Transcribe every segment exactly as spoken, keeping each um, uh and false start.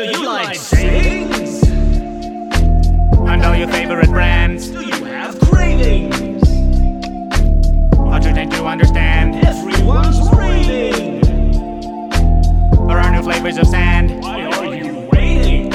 Do you like savings? And all your favorite brands? Do you have cravings? Aren't you tend to understand? Everyone's raving. There are new flavors of sand. Why are you waiting?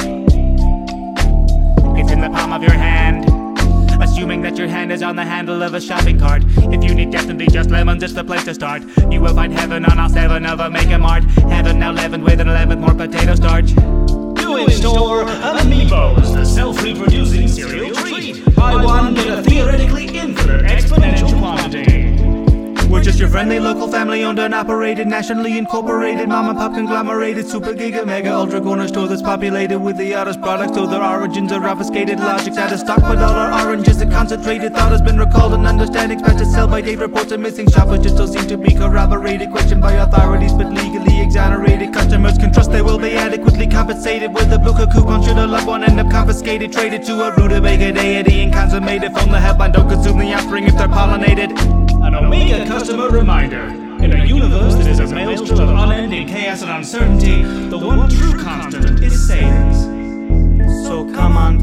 It's in the palm of your hand. Assuming that your hand is on the handle of a shopping cart. If you need definitely just lemons, it's the place to start. You will find heaven on all seven of a Mega Mart. Heaven now leavened with an eleventh more potato starch. New in store, Amiibos, the self-reproducing cereal treat. Buy one, get a theoretically infinite exponential quantity. We're just your friendly local family owned and operated, nationally incorporated, mom and pop conglomerated, super giga mega ultra corner store that's populated with the oddest products. So their origins are obfuscated, logic's out of stock, but all our oranges are concentrated. Thought has been recalled and understanding patched to sell by date. Reports of missing shoppers just don't seem to be corroborated. Questioned by authorities but legally exonerated. Customers can trust they will be adequately compensated. With a Bluka coupon should a loved one end up confiscated, traded to a rutabaga deity and consummated from the headline. Don't consume the offspring if they're pollinated. An Omega customer reminder. In a universe that is a maelstrom of unending chaos and uncertainty, the one true constant is savings. So come on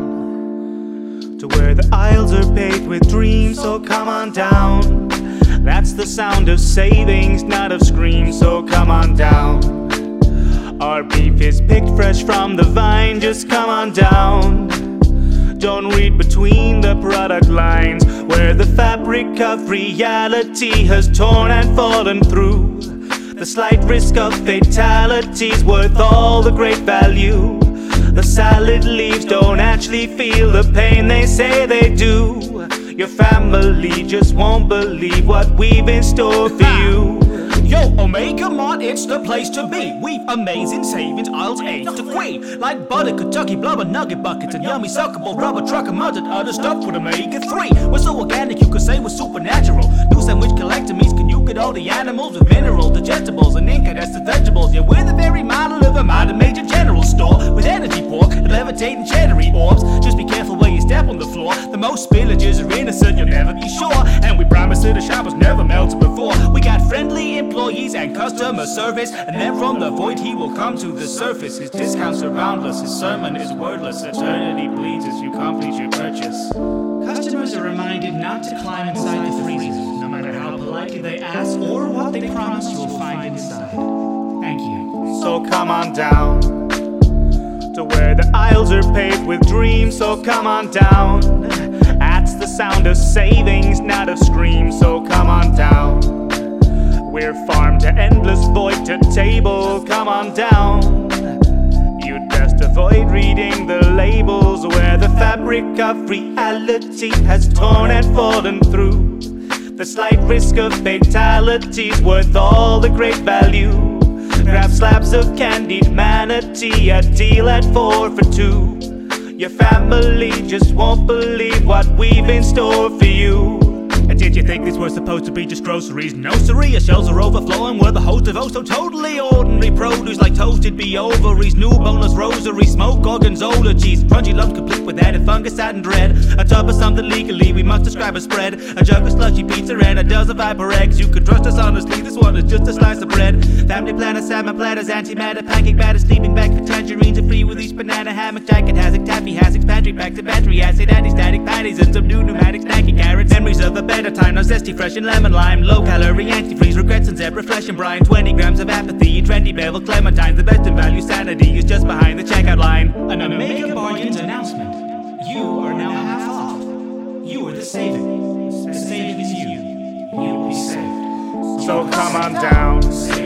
down to where the aisles are paved with dreams. So come on down. That's the sound of savings, not of screams. So come on down. Our beef is picked fresh from the vine. Just come on down. Don't read between the product lines, where the fabric of reality has torn and fallen through. The slight risk of fatality's worth all the great value. The salad leaves don't actually feel the pain they say they do. Your family just won't believe what we've in store for you. Yo, Omega Mart, it's the place to be. We've amazing savings, aisles A to queen. Like butter, Kentucky blubber, nugget buckets, and yummy suckable rubber truck and mud and other stuff with Omega three. We're so organic, you could say we're supernatural. New sandwich colectomies, can you get all the animals with minerals, digestibles, and incandescent vegetables? Yeah, we're the very model of a modern major general store with energy pork and levitating cheddary orbs. Just be careful where you step on the floor. The most spillages are innocent, you'll never be sure. And we promise that the shoppers never melted before. We got friendly employees and customer service, and then from the void he will come to the surface. His discounts are boundless, his sermon is wordless. Eternity bleeds as you complete your purchase. Customers are reminded not to climb inside the freezers, no matter how politely they ask or what they promise you will find inside. Thank you. So come on down to where the aisles are paved with dreams. So come on down. That's the sound of savings, not of screams. So come on down. We're farm to endless void to table. Come on down. You'd best avoid reading the labels, where the fabric of reality has torn and fallen through. The slight risk of fatality's worth all the great value. Grab slabs of candied manatee, a deal at four for two. Your family just won't believe what we've in store for you. And did you think these were supposed to be just groceries? No siree, your shelves are overflowing. We're the host of oh so totally ordinary produce, like toasted bee ovaries, new boneless rosary, smoked gorgonzola cheese, crunchy lumps complete with added fungicide and dread. A tub of something legally we must describe as spread. A jug of slushy pizza and a dozen Viper eggs. You can trust us honestly, this one is just a slice of bread. Family platter, salmon platters, antimatter, pancake batter, sleeping bag for tangerines, and free with each banana hammock jacket, hassock, taffy, hassocks, pantry packs, and battery acid, anti-static patties, and some new pneumatic snacky carrots. Memories of a bed at a time, now zesty, fresh, and lemon lime. Low calorie, antifreeze, regrets, and zebra flesh and brine. Twenty grams of apathy and trendy bevel clementines. The best in value sanity is just behind the checkout line. An Omega Bargains announcement. You are now half off. You are the saving. The saving is you. You will be saved. So come on down.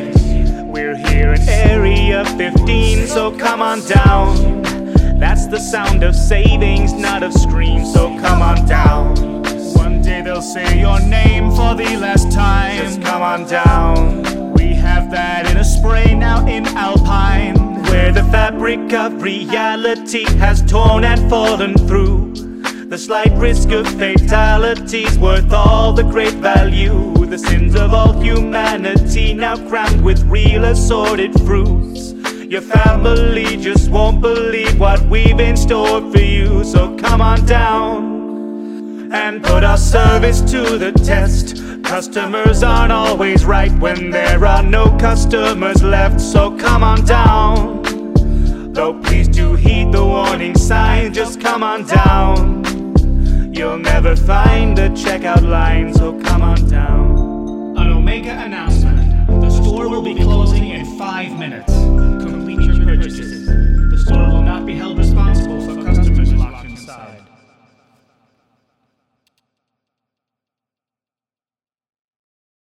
We're here in Area fifteen. So come on down. That's the sound of savings, not of screams. So come on down. One day they'll say your name for the last time. Just come on down. We have that in a spray now in Alpine, where the fabric of reality has torn and fallen through. The slight risk of fatality's worth all the great value. The sins of all humanity now crammed with real assorted fruits. Your family just won't believe what we've in store for you. So come on down and put our service to the test. Customers aren't always right when there are no customers left. So come on down. Though please do heed the warning sign, just come on down. You'll never find a checkout line, so come on down. An Omega announcement. The store will be closing in five minutes. Complete your purchases.